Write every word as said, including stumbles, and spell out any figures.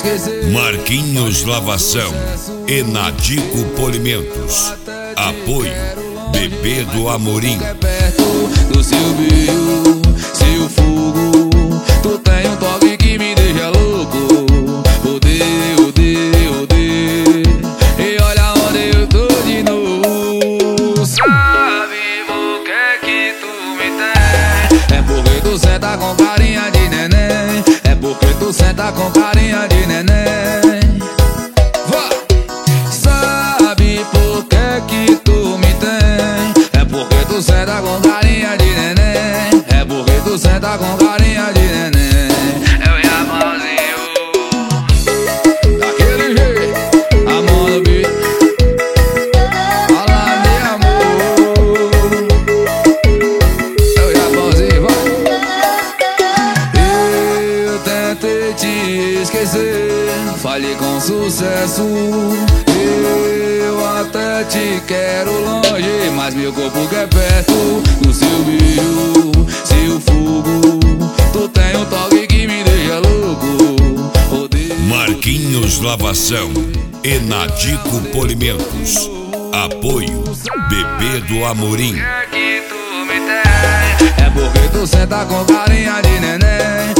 Marquinhos Lavação e Nadico Polimentos. Apoio Bebê do Amorim. Do Silvio, se o fogo, tu tem um toque que me deixa louco. Odeio, odeio, odeio. E olha onde eu tô de novo. Sabe por que que tu me tem? É porque tu senta com carinha de neném. É porque tu senta com carinha de neném. Vá! Sabe por que que tu me tem? É porque tu senta com carinha de neném. É porque tu senta com carinha de neném. Eu e a mãozinho daquele jeito, a mão no beat. Fala de amor. Eu e a mãozinho, vai. Eu tentei te esquecer, falhei com sucesso. Eu até te quero longe, mas meu corpo quer perto. Do Silvio, se o fogo, tu tem um toque que me deixa louco. Odeio. Marquinhos Lavação e Nadico Polimentos. Apoio Bebê do Amorim. É porque tu senta com carinha de neném.